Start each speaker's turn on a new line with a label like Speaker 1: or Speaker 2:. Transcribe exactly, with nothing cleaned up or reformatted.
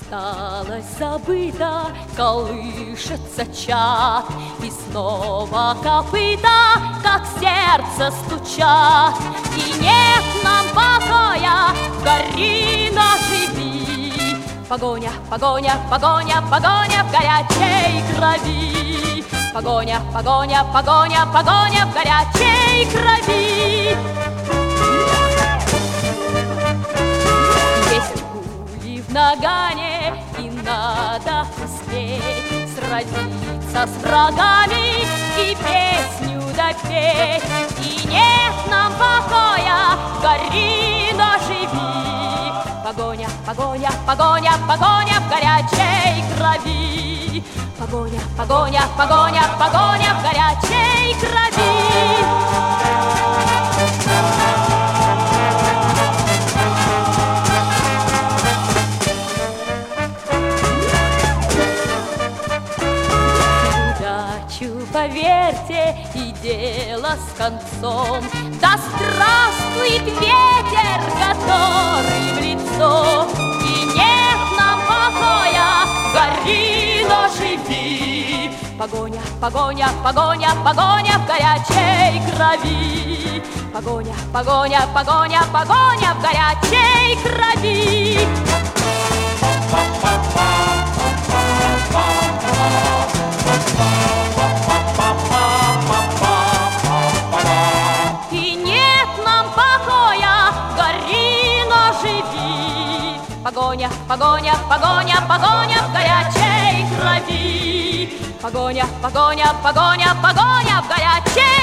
Speaker 1: Осталось забыто, колышется чад, и снова копыта, как сердце, стучат. И нет нам покоя, гори, но живи. Погоня, погоня, погоня, погоня в горячей крови. Погоня, погоня, погоня, погоня в горячей крови. Есть пули в нагане, и надо успеть сразиться с врагами и песню допеть. И нет нам покоя, гори, но живи. Погоня, погоня, погоня, погоня в горячей крови. Погоня, погоня, погоня, погоня в горячей крови. Удачу, поверьте, и дело с концом. Да здравствует ветер, который в лицо. И нет нам покоя, гори, но живи. Погоня, погоня, погоня, погоня в горячей крови. Погоня, погоня, погоня, погоня в горячей крови. И нет нам покоя, гори, но живи. Погоня, погоня, погоня, погоня в горячей крови. Погоня, погоня, погоня, погоня в горячей